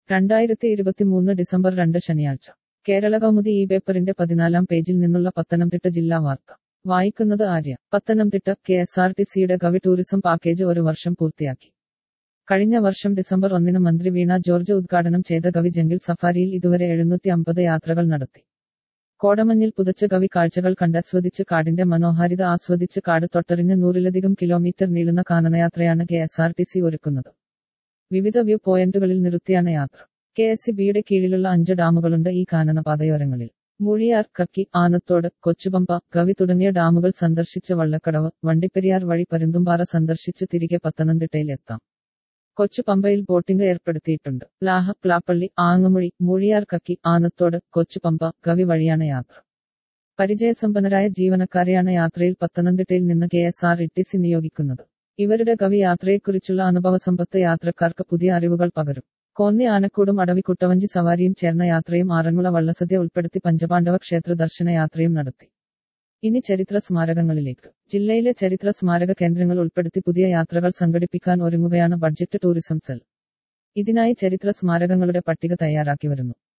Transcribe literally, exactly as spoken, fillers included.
രണ്ടായിരത്തി ഇരുപത്തിമൂന്ന് ഡിസംബർ രണ്ട് ശനിയാഴ്ച കേരള കൗമുദി ഈ പേപ്പറിന്റെ പതിനാലാം പേജിൽ നിന്നുള്ള പത്തനംതിട്ട ജില്ലാ വാർത്ത വായിക്കുന്നത് Arya. Pathanamthitta K S R T സിയുടെ ഗവി ടൂറിസം പാക്കേജ് ഒരു വർഷം പൂർത്തിയാക്കി. കഴിഞ്ഞ വർഷം ഡിസംബർ ഒന്നിന് മന്ത്രി വീണ ജോർജ് ഉദ്ഘാടനം ചെയ്ത ഗവി ജംഗിൾ സഫാരിയിൽ ഇതുവരെ എഴുന്നൂറ്റി അമ്പത് യാത്രകൾ നടത്തി. കോടമഞ്ഞിൽ പുതച്ച ഗവി കാഴ്ചകൾ കണ്ടാസ്വദിച്ച് കാടിന്റെ മനോഹാരിത ആസ്വദിച്ച് കാട് തൊട്ടറിഞ്ഞ് നൂറിലധികം കിലോമീറ്റർ നീളുന്ന കാനനയാത്രയാണ് K S R T C ഒരുക്കുന്നത്. വിവിധ വ്യൂ പോയിന്റുകളിൽ നിർത്തിയാണ് യാത്ര. കെ എസ് ഇ ബിയുടെ കീഴിലുള്ള അഞ്ച് ഡാമുകളുണ്ട് ഈ കാനന പാതയോരങ്ങളിൽ. മൂഴിയാർ, കക്കി, ആനത്തോട്, കൊച്ചുപമ്പ, ഗവി തുടങ്ങിയ ഡാമുകൾ സന്ദർശിച്ച് വള്ളക്കടവ്, വണ്ടിപ്പെരിയാർ വഴി പരുന്തുംപാറ സന്ദർശിച്ച് തിരികെ പത്തനംതിട്ടയിൽ എത്താം. കൊച്ചുപമ്പയിൽ ബോട്ടിംഗ് ഏർപ്പെടുത്തിയിട്ടുണ്ട്. ലാഹ, പ്ലാപ്പള്ളി, ആങ്ങമുഴി, മൂഴിയാർ, കക്കി, ആനത്തോട്, കൊച്ചുപമ്പ, ഗവി വഴിയാണ് യാത്ര. പരിചയസമ്പന്നരായ ജീവനക്കാരെയാണ് യാത്രയിൽ പത്തനംതിട്ടയിൽ നിന്ന് K S R T C നിയോഗിക്കുന്നത്. ഇവരുടെ ഗവി യാത്രയെക്കുറിച്ചുള്ള അനുഭവസമ്പത്ത് യാത്രക്കാർക്ക് പുതിയ അറിവുകൾ പകരും. കോന്നി, ആനക്കൂടും അടവി കുട്ടവഞ്ചി സവാരിയും ചേർന്ന യാത്രയും ആറന്മുള വള്ളസദ്യ ഉൾപ്പെടുത്തി പഞ്ചപാണ്ഡവ ക്ഷേത്ര ദർശന യാത്രയും നടത്തി. ഇനി ചരിത്ര സ്മാരകങ്ങളിലേക്ക്. ജില്ലയിലെ ചരിത്ര സ്മാരക കേന്ദ്രങ്ങൾ ഉൾപ്പെടുത്തി പുതിയ യാത്രകൾ സംഘടിപ്പിക്കാൻ ഒരുങ്ങുകയാണ് ബഡ്ജറ്റ് ടൂറിസം സെൽ. ഇതിനായി ചരിത്ര സ്മാരകങ്ങളുടെ പട്ടിക തയ്യാറാക്കി വരുന്നു.